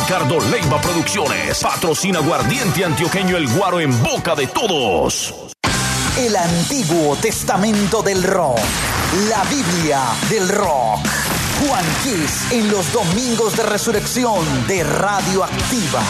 Ricardo Leiva Producciones patrocina Aguardiente Antioqueño El Guaro en boca de todos. El Antiguo Testamento del Rock. La Biblia del Rock. Juan Kiss en los domingos de resurrección de Radioactiva.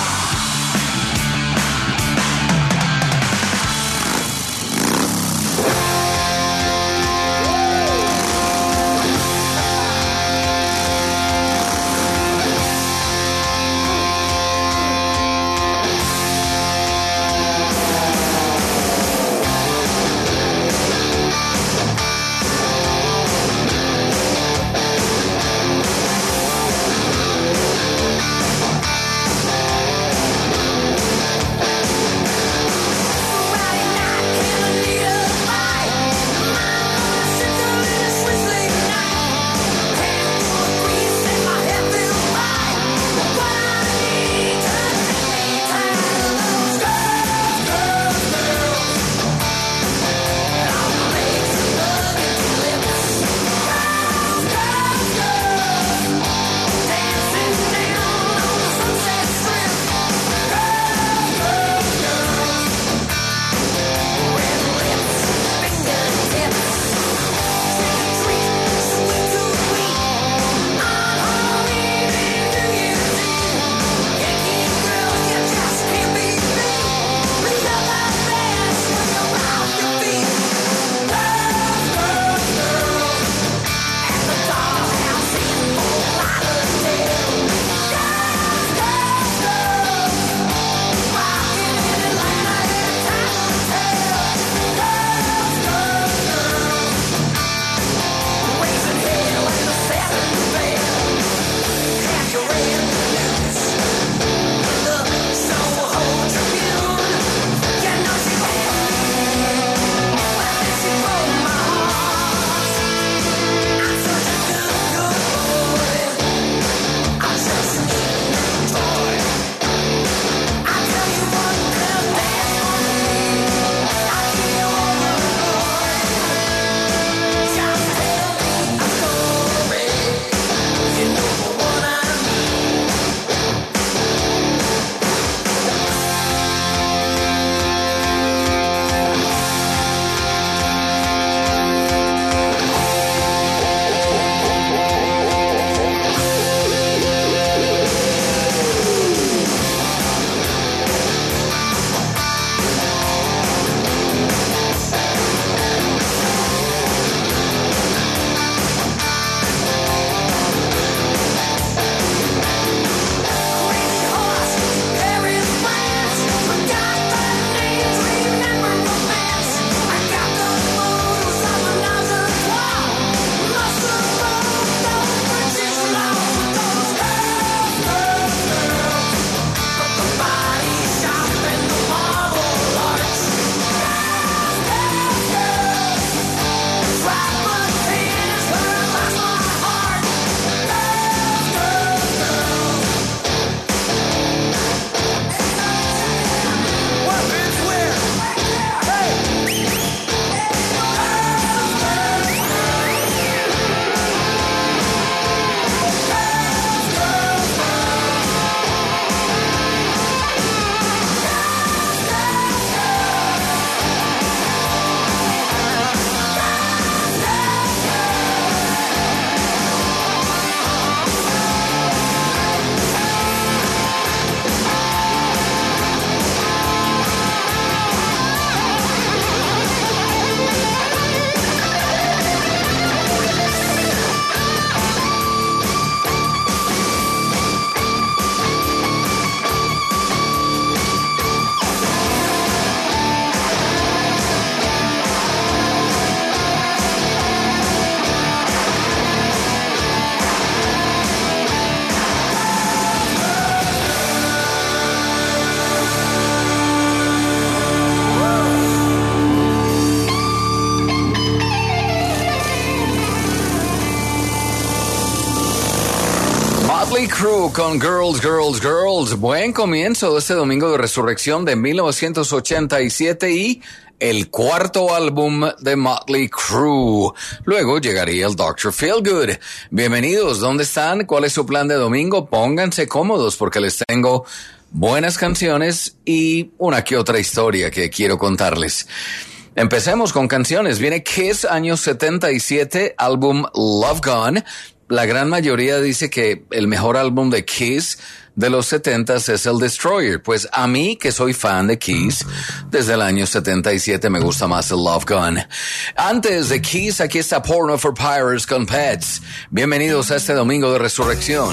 Motley Crue con Girls, Girls, Girls. Buen comienzo de este domingo de resurrección de 1987 y el cuarto álbum de Motley Crue. Luego llegaría el Dr. Feelgood. Bienvenidos, ¿dónde están? ¿Cuál es su plan de domingo? Pónganse cómodos porque les tengo buenas canciones y una que otra historia que quiero contarles. Empecemos con canciones. Viene Kiss, año 77, álbum Love Gun. La gran mayoría dice que el mejor álbum de Kiss de los 70s es el Destroyer. Pues a mí, que soy fan de Kiss, desde el año 77 me gusta más el Love Gun. Antes de Kiss, aquí está Porno for Pirates con Pets. Bienvenidos a este domingo de resurrección.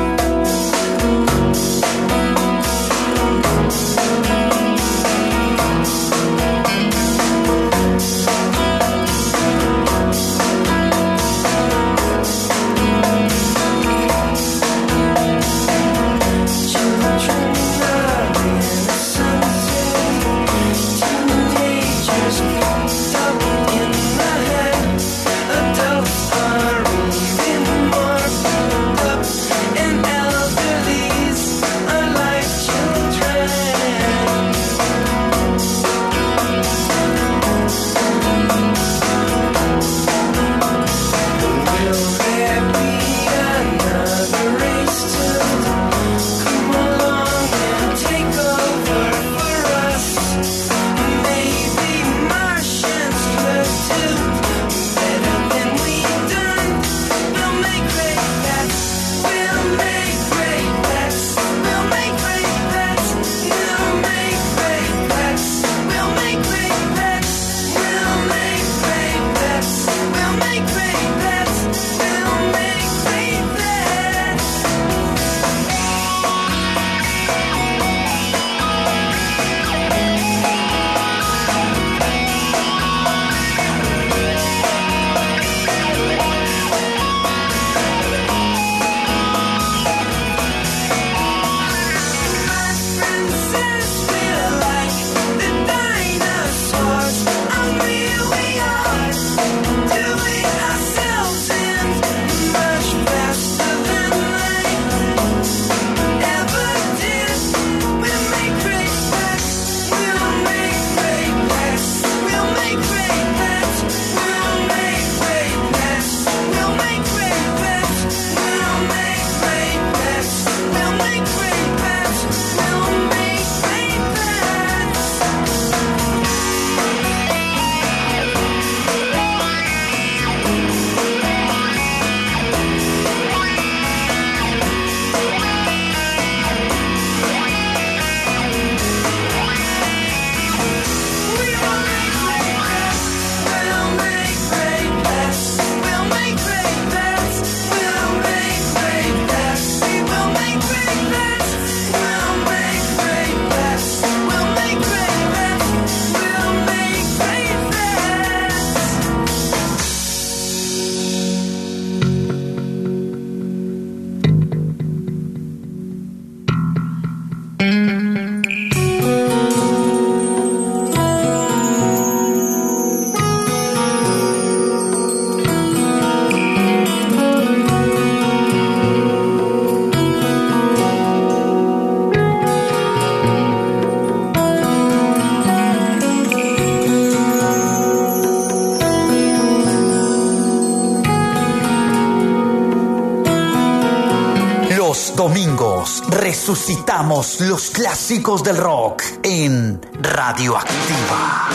Domingos resucitamos los clásicos del rock en Radioactiva.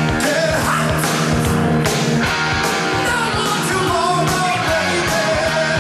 Tomorrow, baby.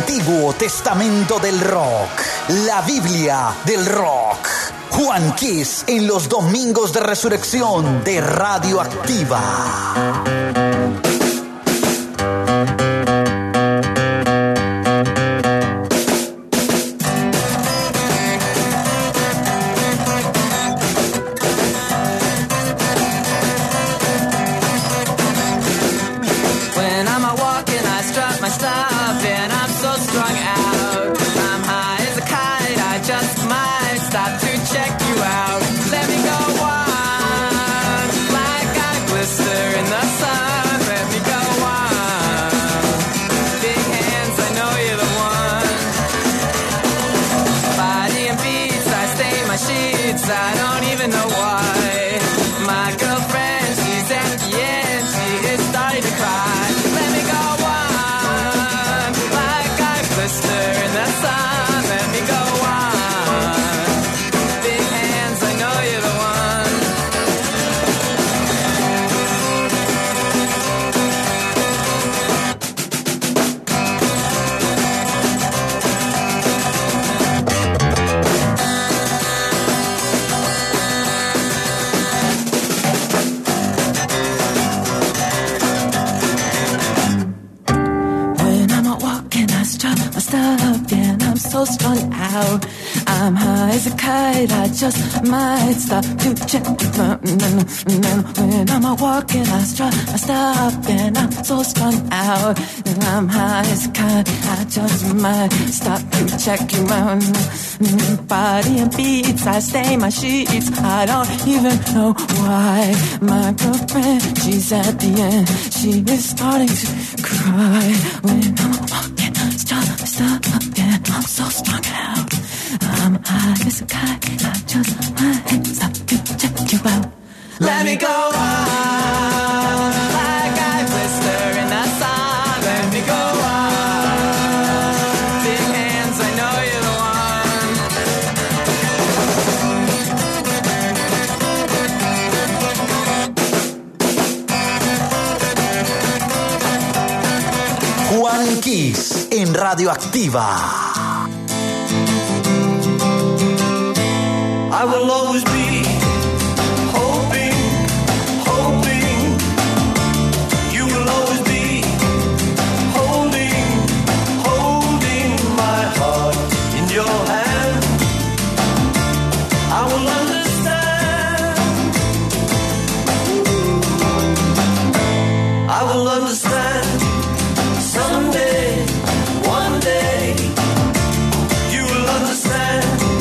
Antiguo Testamento del Rock, la Biblia del Rock. Juan Kiss en los domingos de resurrección de Radioactiva. I don't even know why. My girlfriend, she's at the end, she is starting to cry. Let me go on, like I blister in the sun. Let me go on. Big hands, I know you're the so strung out. I'm high as a kite, I just might stop to check the mountain. When I'm out walking, I strut, I stop, and I'm so strung out. And I'm high as a kite, I just might stop to check your mountain. Body and beats, I stain my sheets, I don't even know why. My girlfriend, she's at the end, she is starting to cry. When I'm out walking, I stop, and I'm so strung out. I'm high as a kite, I just might stop to check you out. Let me go on, like I blister in the sun. Let me go on, big hands, I know you're the one. Juan Kiss en Radioactiva. I will always be hoping, hoping. You will always be holding, holding my heart in your hand. I will understand. I will understand someday, one day. You will understand.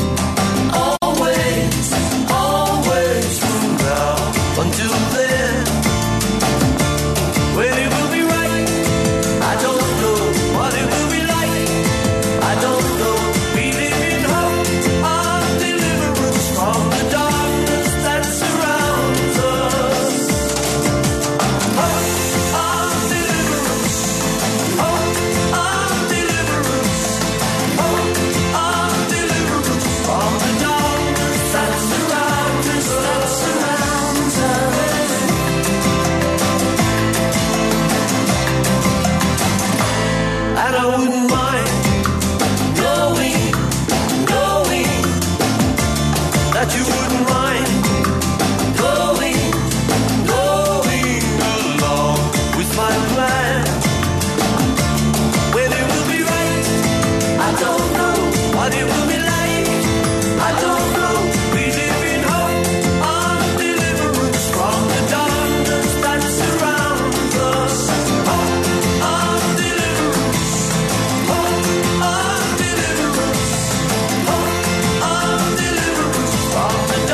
Until then, when it will be right, I don't know what it will be like. I don't know. We live in hope of deliverance from the darkness that surrounds us. Hope of deliverance. Hope of deliverance. Hope of deliverance from the darkness that surrounds us. And I wouldn't mind knowing that you wouldn't mind going along with my plan. When it will be right, I don't know what it will be like. I don't know. We live in hope of deliverance from the darkness that surrounds us. Hope of deliverance. Hope of deliverance. Hope of deliverance from the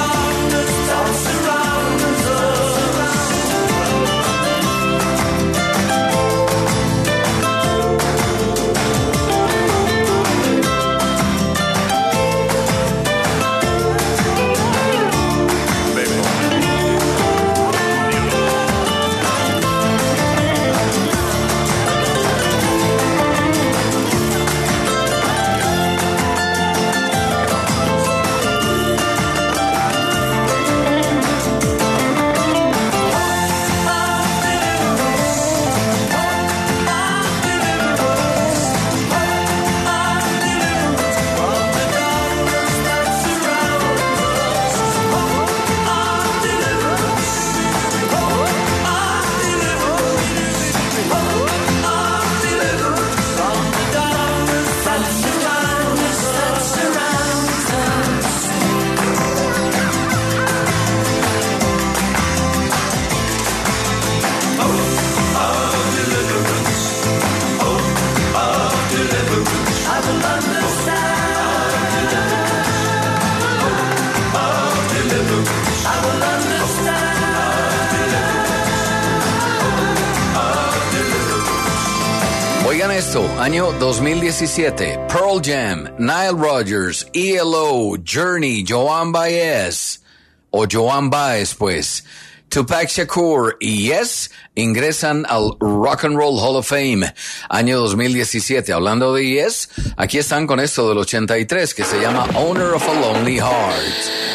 esto, año 2017, Pearl Jam, Nile Rodgers, ELO, Journey, Joan Baez, o Joan Baez pues, Tupac Shakur y Yes ingresan al Rock and Roll Hall of Fame, año 2017. Hablando de Yes, aquí están con esto del 83 que se llama Owner of a Lonely Heart.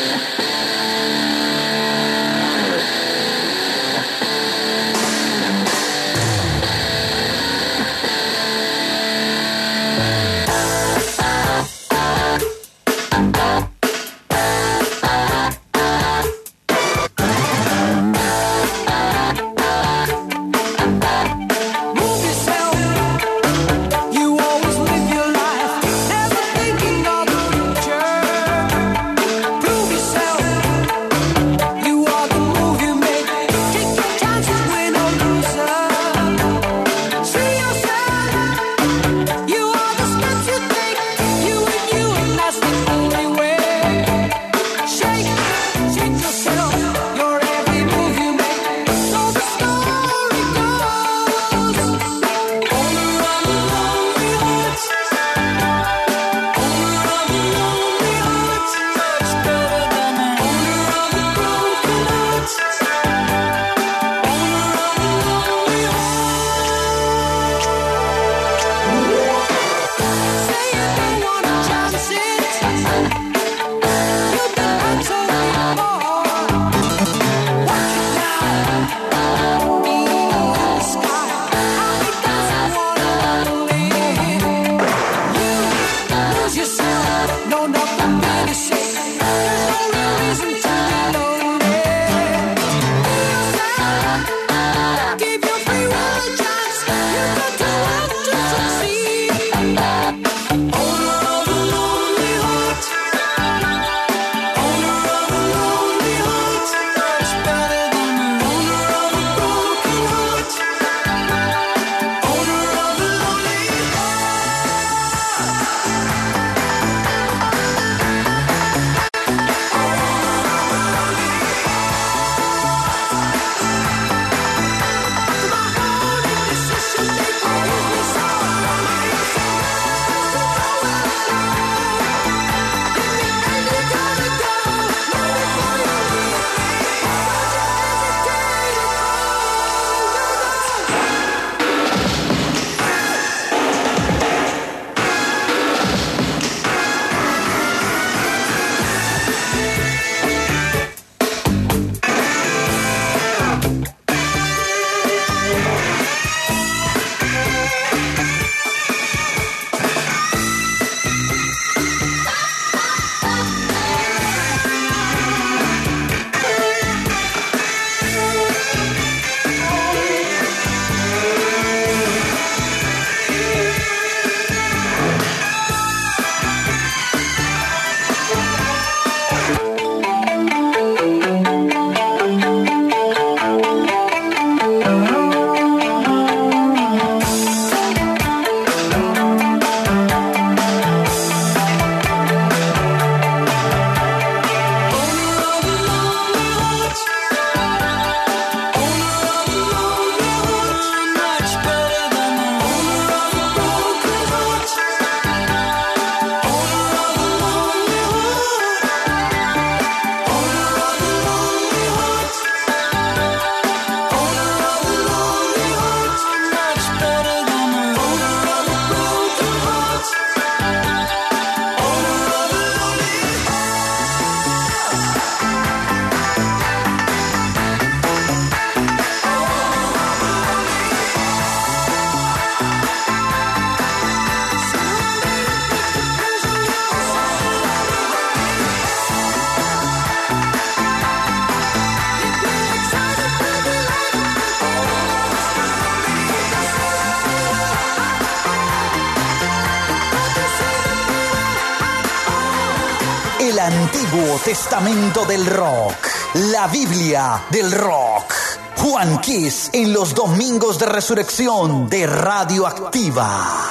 El Antiguo Testamento del Rock, la Biblia del Rock. Juan Kiss en los domingos de resurrección de Radioactiva.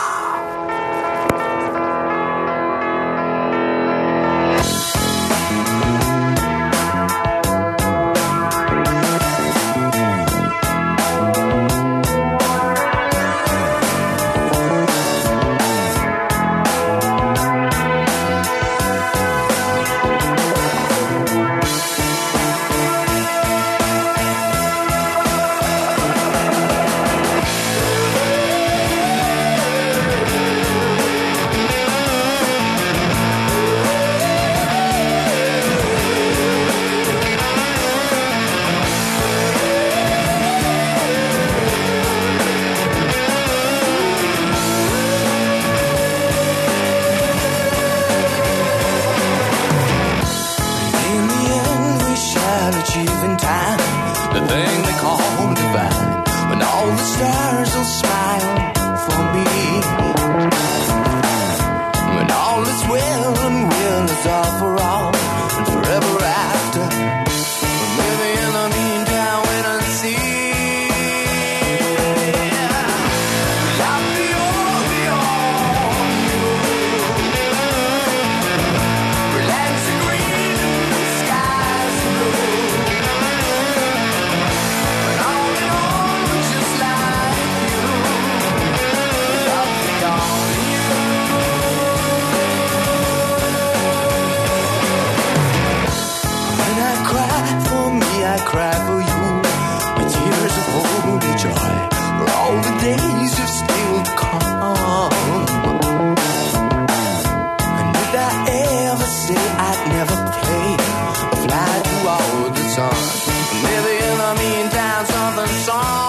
cry for you with tears of holy joy, for all the days have still to come. And did I ever say I'd never play or fly toward the sun? Maybe in the meantime something song.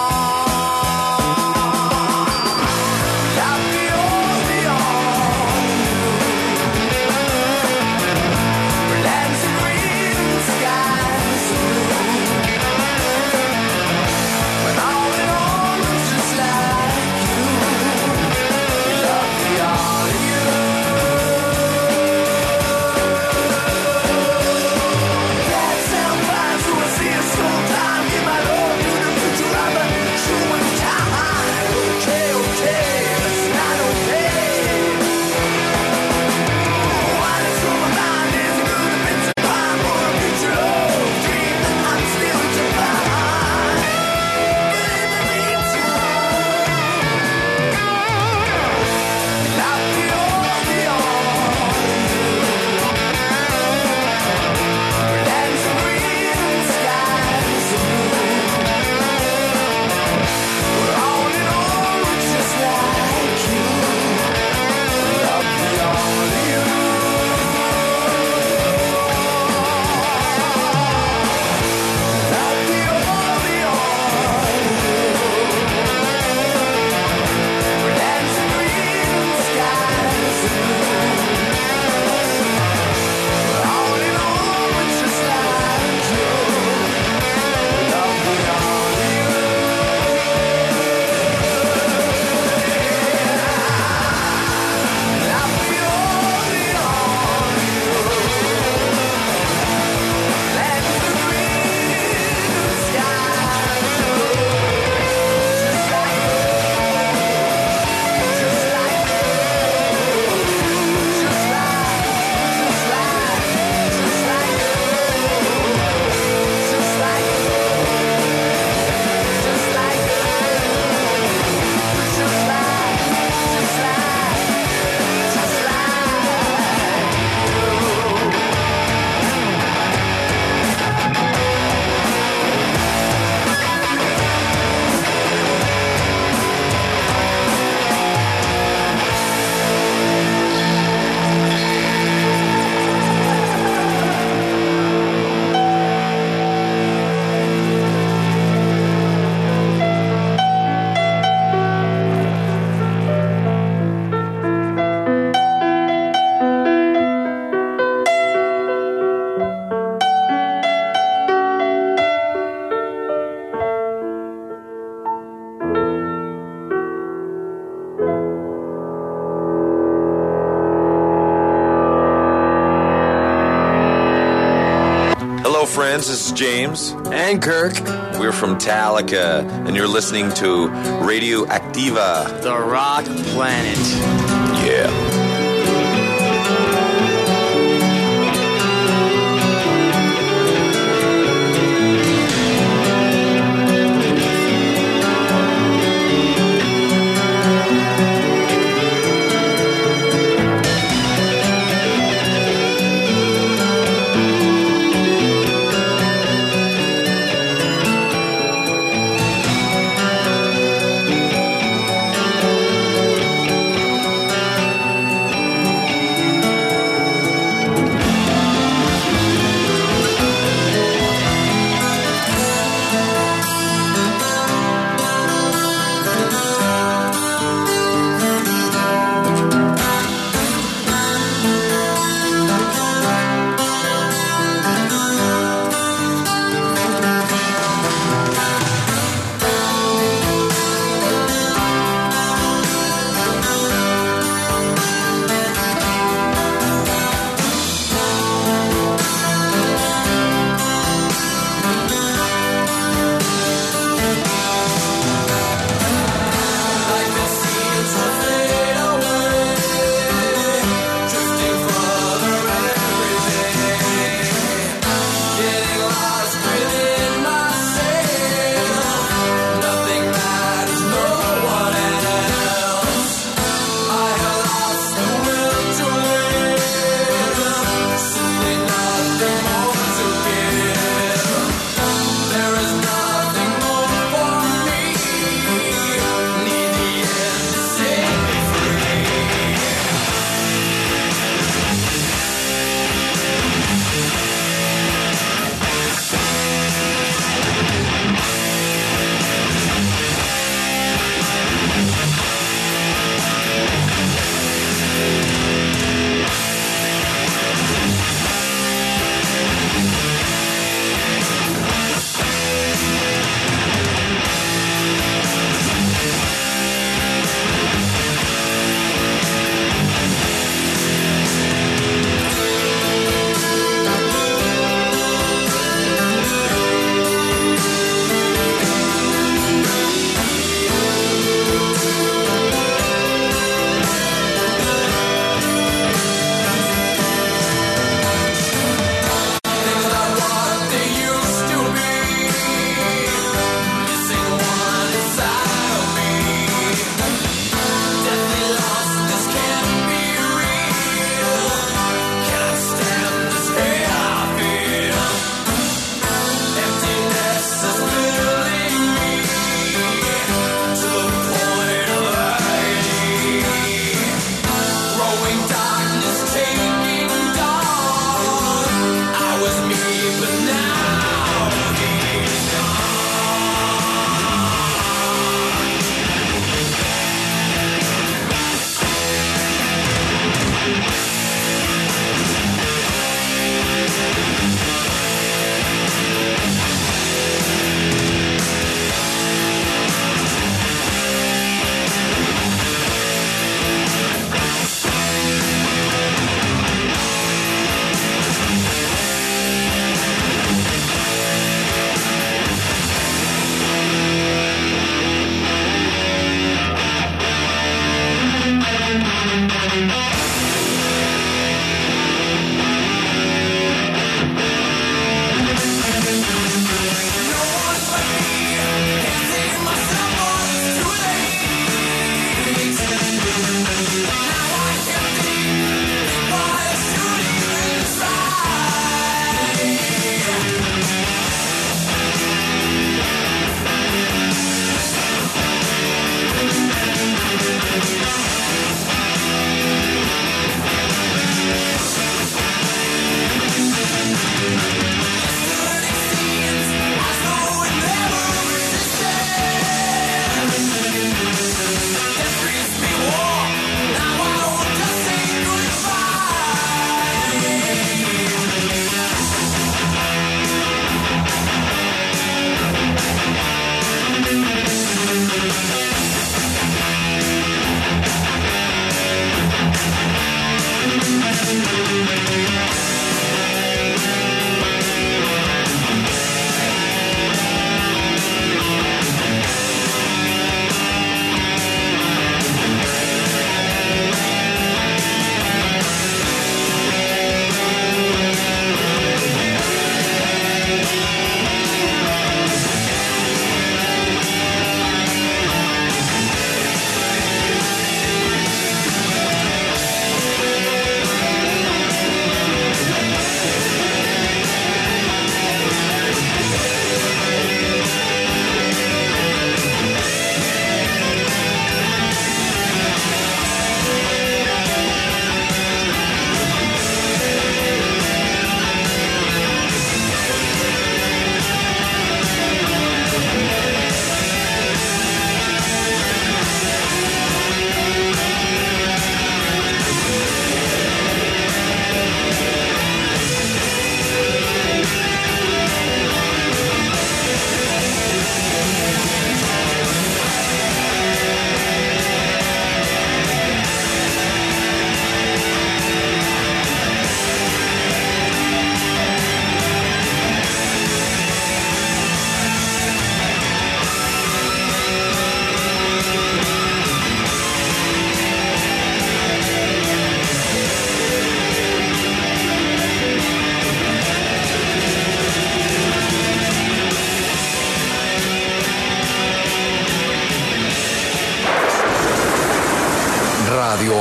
Friends, this is James and Kirk. We're from Metallica, and you're listening to Radio Activa, the rock planet. Yeah.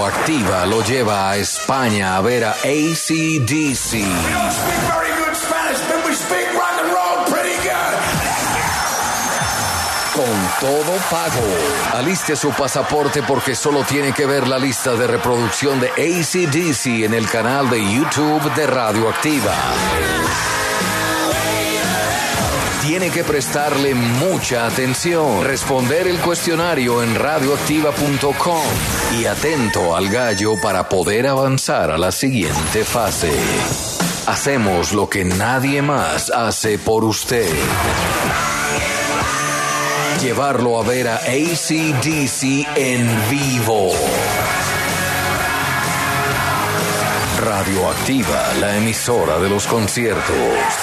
Radioactiva lo lleva a España a ver a AC/DC. We don't speak very good Spanish, but we speak rock and roll pretty good. Con todo pago. Aliste su pasaporte porque solo tiene que ver la lista de reproducción de AC/DC en el canal de YouTube de Radioactiva. Tiene que prestarle mucha atención, responder el cuestionario en radioactiva.com y atento al gallo para poder avanzar a la siguiente fase. Hacemos lo que nadie más hace por usted. Llevarlo a ver a AC/DC en vivo. Radioactiva, la emisora de los conciertos.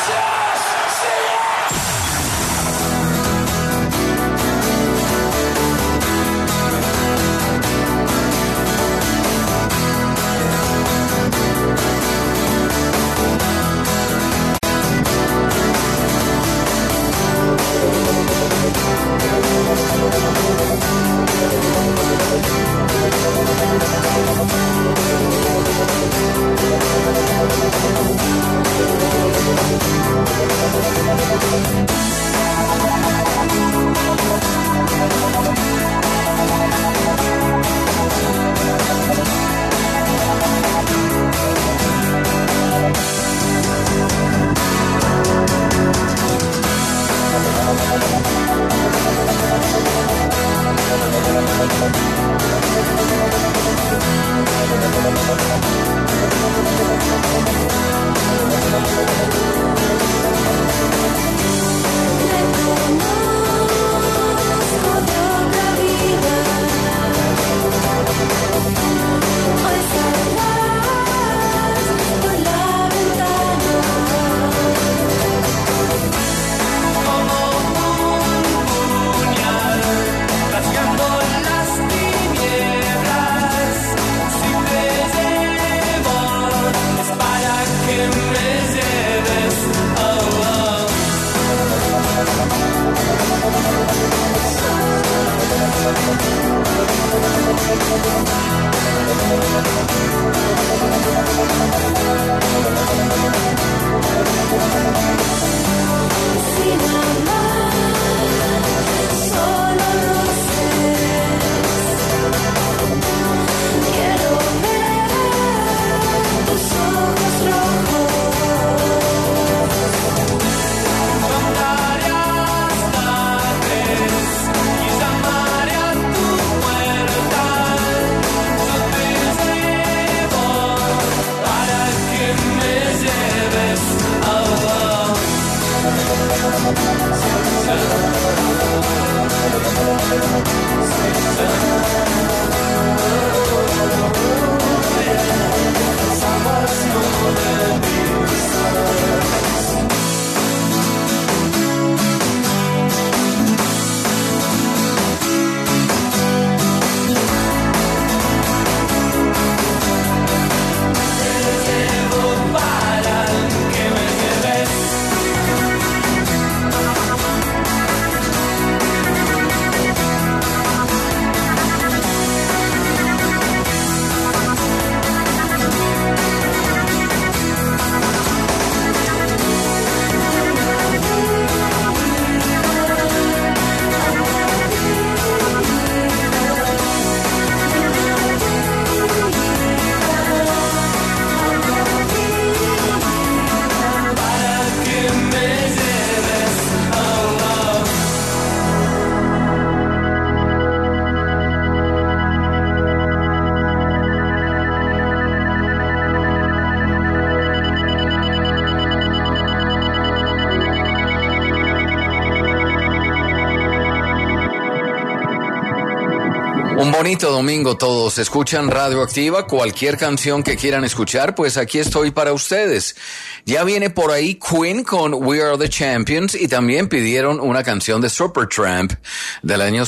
Un bonito domingo todos. Escuchan Radioactiva. Cualquier canción que quieran escuchar, pues aquí estoy para ustedes. Ya viene por ahí Queen con We Are the Champions y también pidieron una canción de Supertramp del año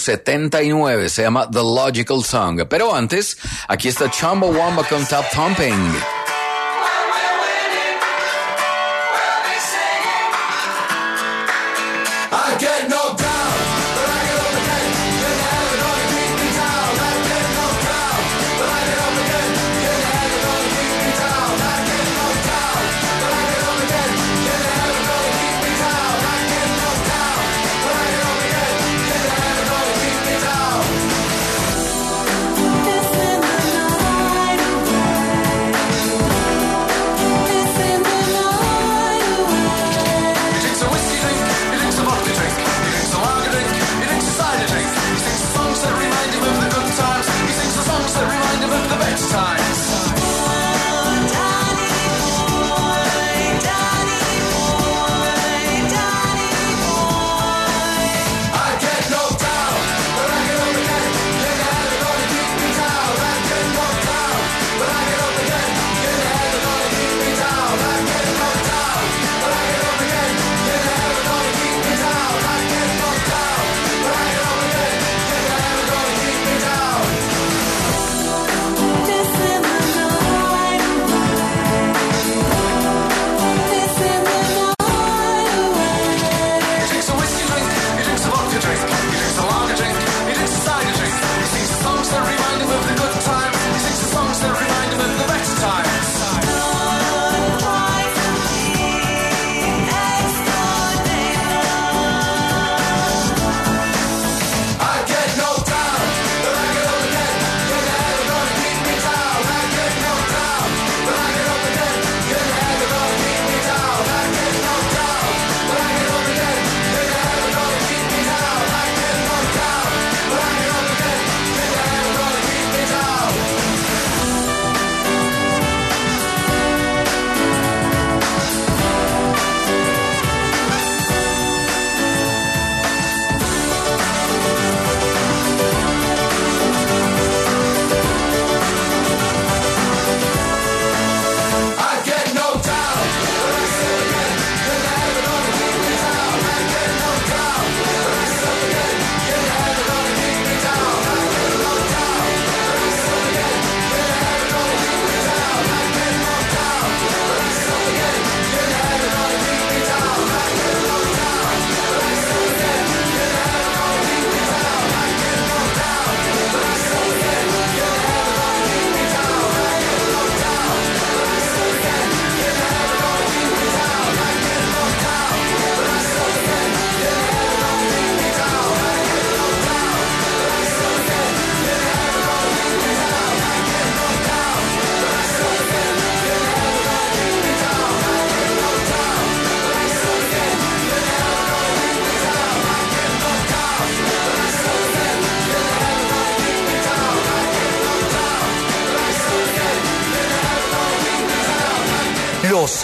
79. Se llama The Logical Song. Pero antes, aquí está Chumbawamba con Top Thumping. I get knocked down, but I get up again. You're never gonna keep me down. I get knocked down, but I get up again.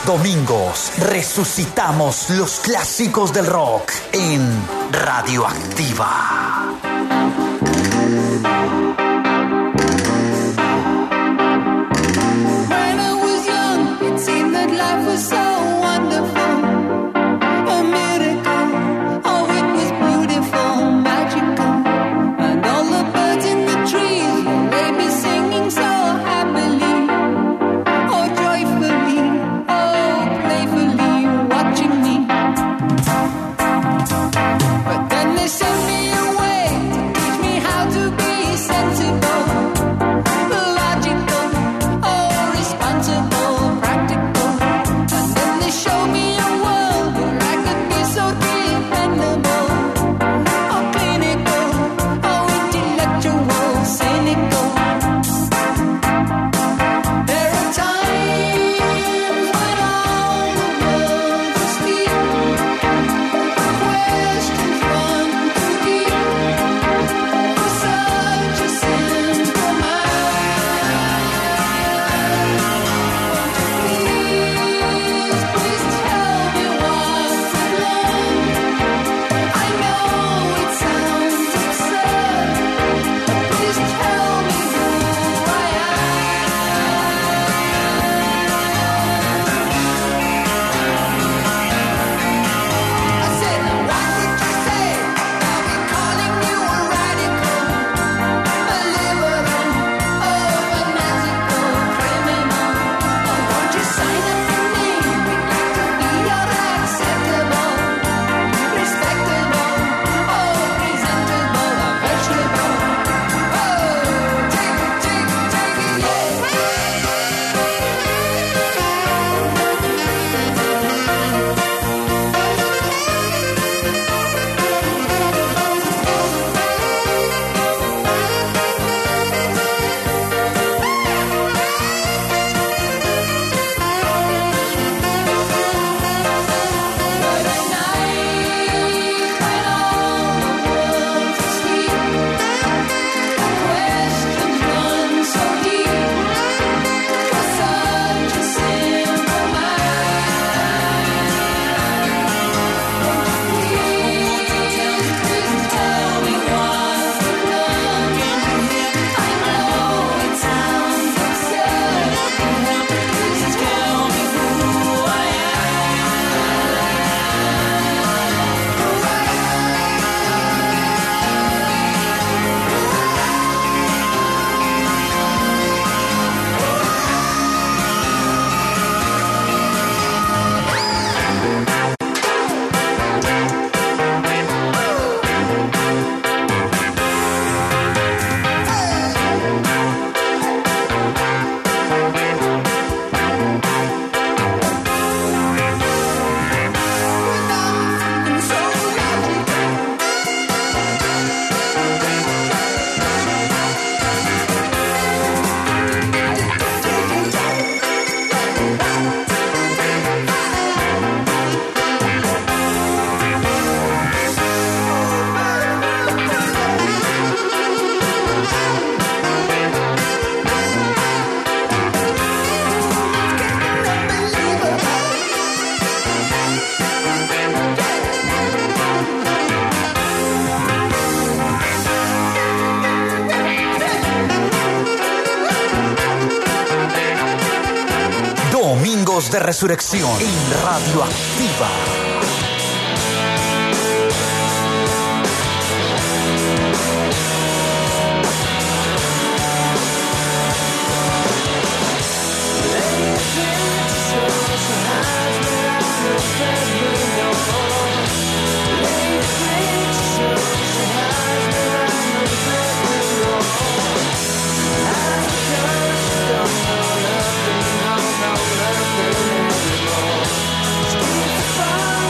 domingos resucitamos los clásicos del rock en Radioactiva. When I was young, it seemed that life was so wonderful, a miracle. Oh, it was beautiful, magical, and all the birds in the trees they be singing so happily, oh joyfully, oh playfully, watching me. But then they sent me away to teach me how to be sensible, logical, oh responsible, practical. And then they showed me a world where I could be so dependable, oh clinical, oh intellectual, cynical. There are times when all the world is asleep, questions run too deep for such a simple mind. Please tell me what's wrong. I know it sounds absurd, but please tell me who I said, now what would you say? I'll be calling you a radical, a liberal, oh fanatical criminal. Oh, won't you sign up for me? We'd like to be your acceptable, respectable, oh presentable, a vegetable. Oh, take it, But at night, when all the world's asleep, questions run so deep for such a simple mind. Won't you please tell me what's wrong? I know it sounds absurd, please tell me who I am so Domingos de Resurrección en Radioactiva. Far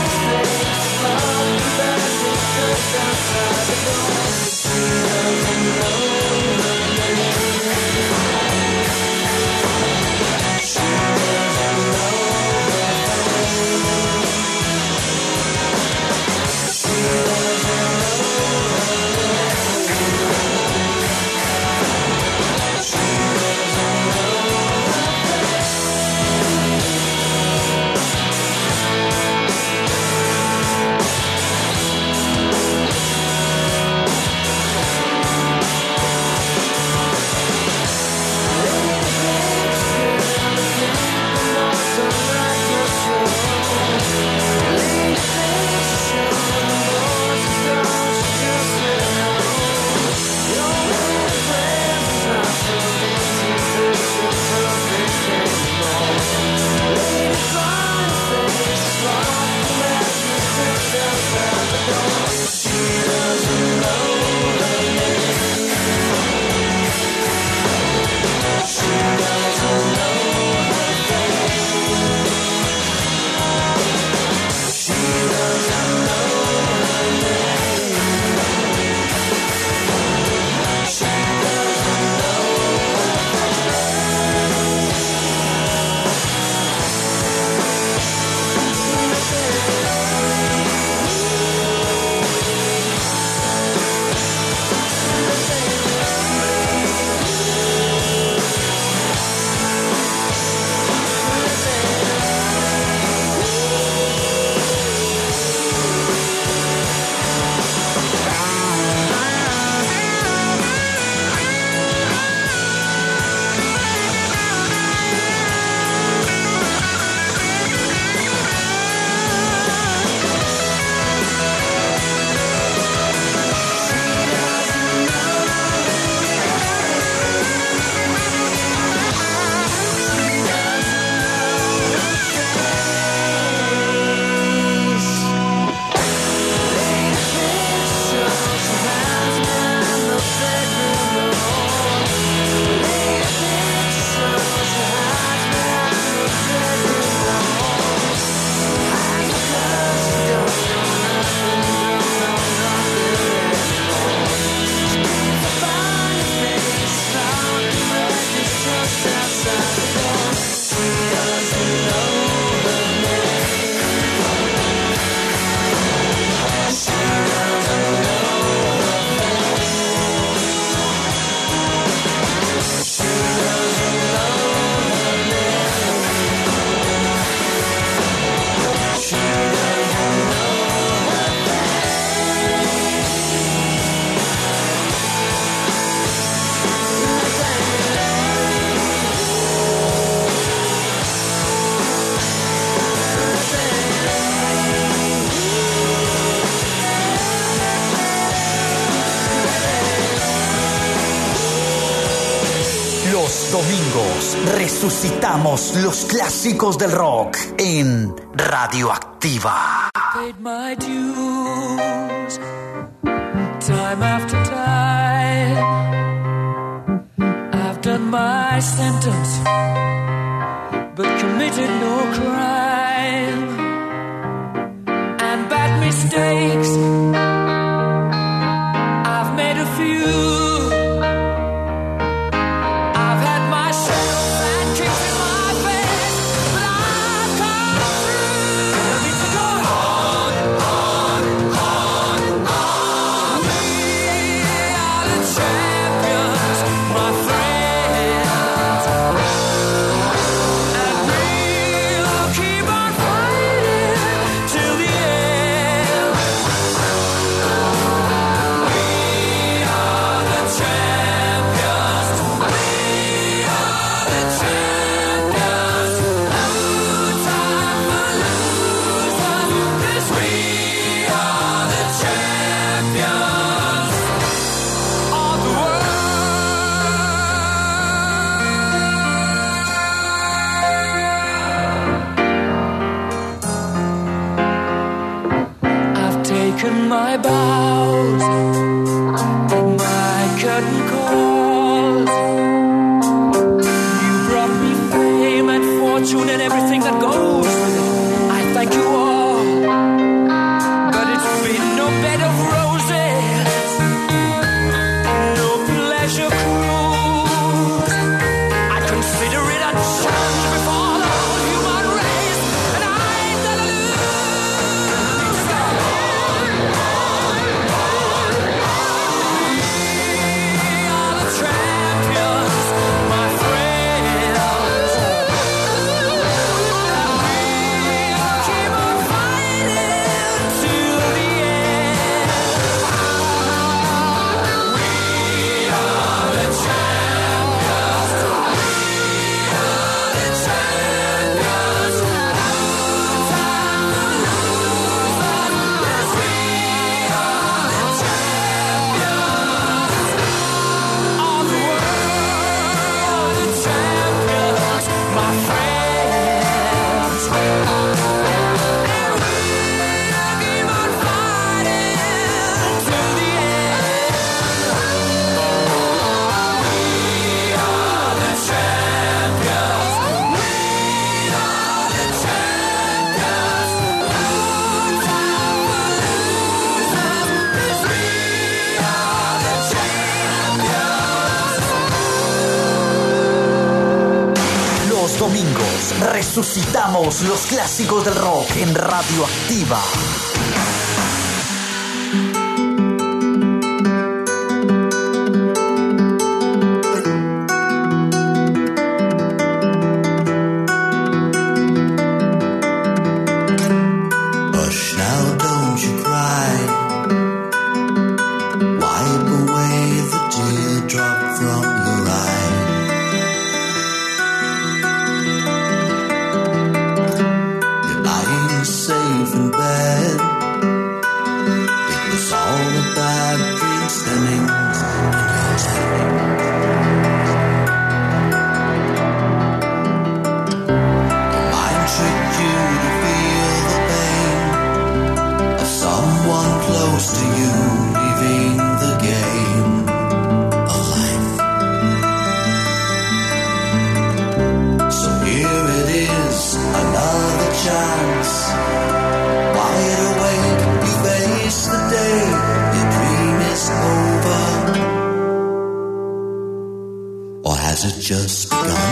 domingos resucitamos los clásicos del rock en Radioactiva. Paid my dues, time after time. I've done my sentence, but committed no crime. And bad mistakes, I've made a few. My bows, my curtain calls. You brought me fame and fortune and everything that goes with it. I thank you all, but it's been no bed of roses, no pleasure cruise. I consider it a challenge before the whole human race, and I ain't gonna lose. Domingos resucitamos los clásicos del rock en Radioactiva. Just begun.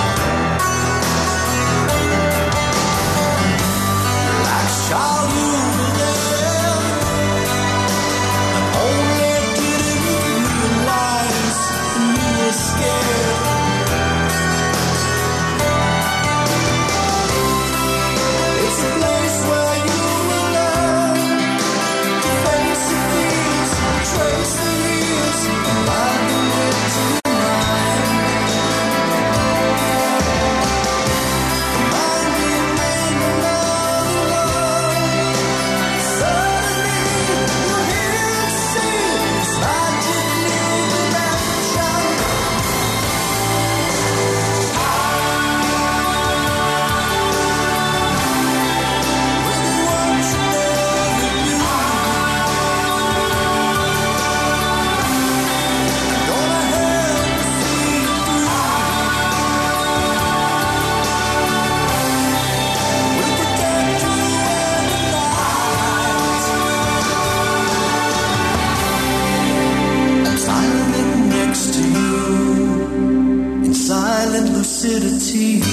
Shall you see.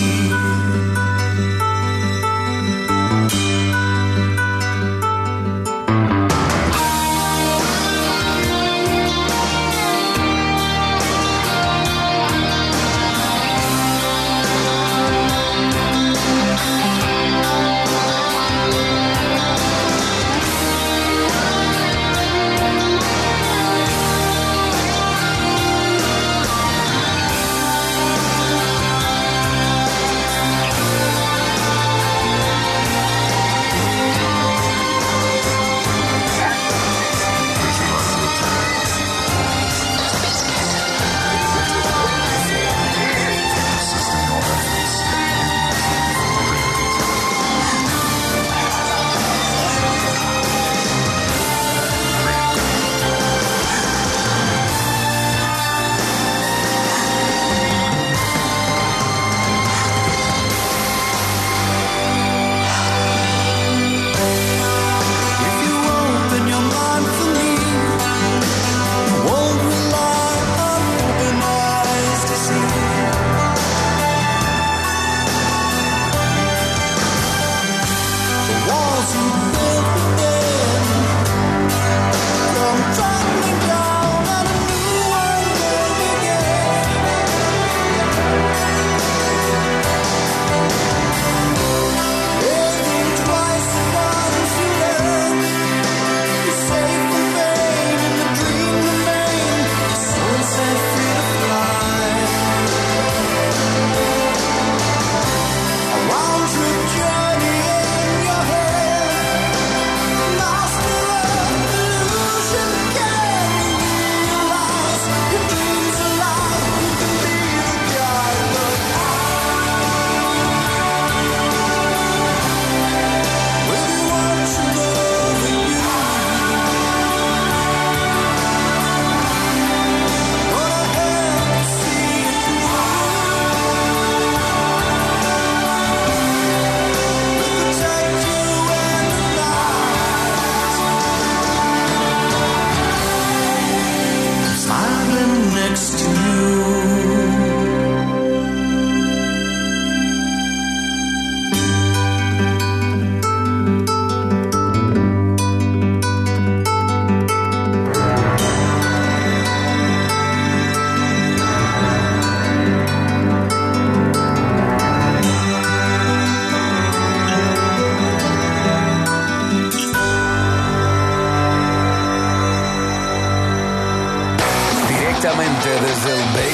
Desde el Big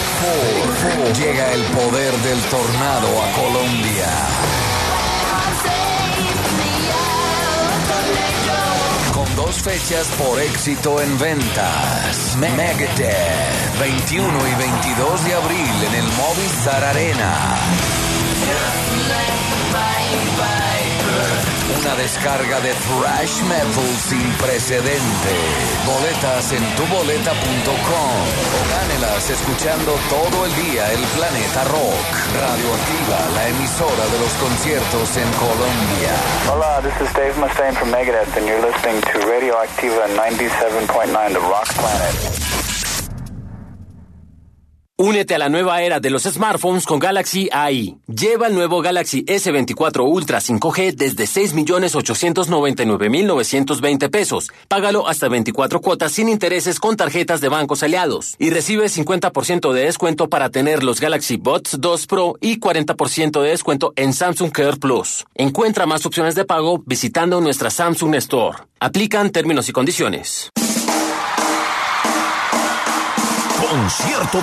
Four llega el poder del tornado a Colombia. Con 2 fechas por éxito en ventas. Megadeth, 21 y 22 de abril en el Movistar Arena. Una descarga de thrash metal sin precedente. Boletas en tuboleta.com o gánelas escuchando todo el día el Planeta Rock. Radioactiva, la emisora de los conciertos en Colombia. Hola, this is Dave Mustaine from Megadeth and you're listening to Radioactiva 97.9, The Rock Planet. Únete a la nueva era de los smartphones con Galaxy AI. Lleva el nuevo Galaxy S24 Ultra 5G desde 6,899,920 pesos. Págalo hasta 24 cuotas sin intereses con tarjetas de bancos aliados. Y recibe 50% de descuento para tener los Galaxy Buds 2 Pro y 40% de descuento en Samsung Care Plus. Encuentra más opciones de pago visitando nuestra Samsung Store. Aplican términos y condiciones. Concierto